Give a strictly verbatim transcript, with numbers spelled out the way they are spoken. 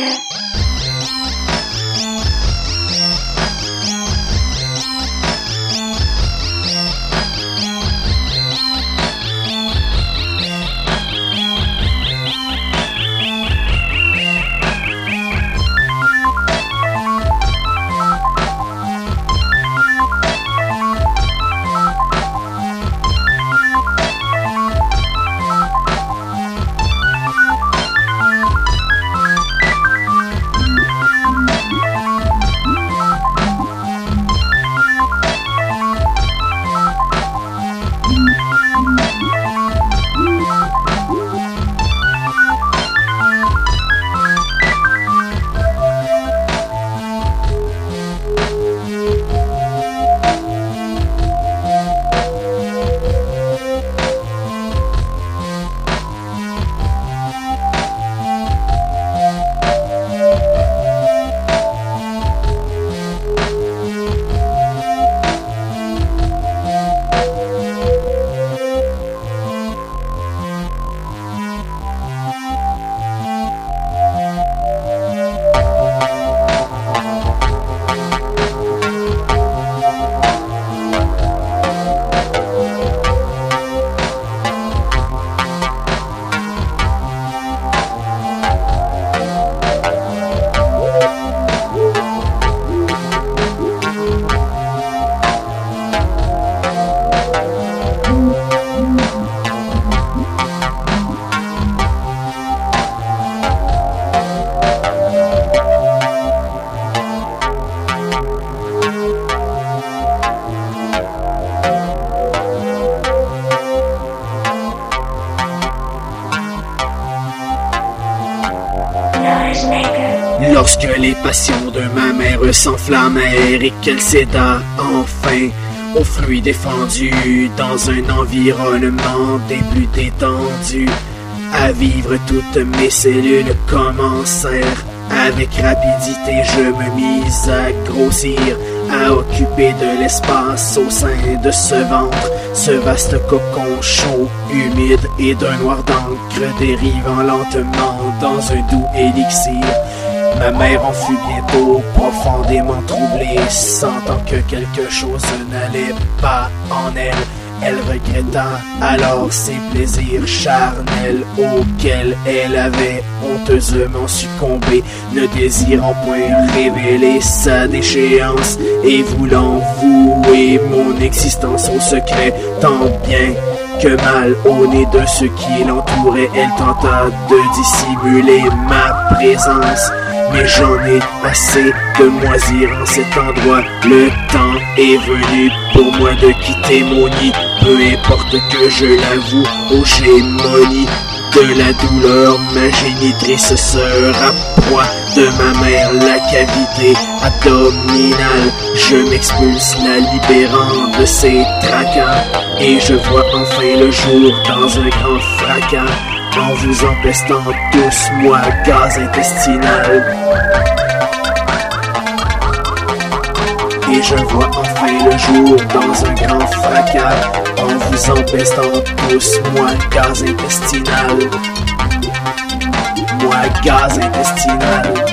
Lorsque les passions de ma mère s'enflammèrent et qu'elle céda enfin aux fruits défendus dans un environnement des plus détendus, à vivre toutes mes cellules commencèrent. Avec rapidité je me mis à grossir, à occuper de l'espace au sein de ce ventre, ce vaste cocon chaud, humide et d'un noir d'encre dérivant lentement dans un doux élixir. Ma mère en fut bientôt profondément troublée, sentant que quelque chose n'allait pas en elle. Elle regretta alors ses plaisirs charnels auxquels elle avait honteusement succombé, ne désirant point révéler sa déchéance et voulant vouer mon existence au secret, tant bien que mal au nez de ceux qui l'entouraient. Elle tenta de dissimuler ma présence, mais j'en ai assez de moisir en cet endroit. Le temps est venu pour moi de quitter mon nid, peu importe que je l'avoue aux gémonies de la douleur. Ma génitrice sera proie de ma mère, la cavité abdominale. Je m'expulse, la libérant de ses tracas, et je vois enfin le jour dans un grand fracas, en vous empestant tous, moi, gaz intestinal. Et je vois enfin le jour dans un grand fracas, en vous empestant tous, moi, gaz intestinal. Moi, gaz intestinal.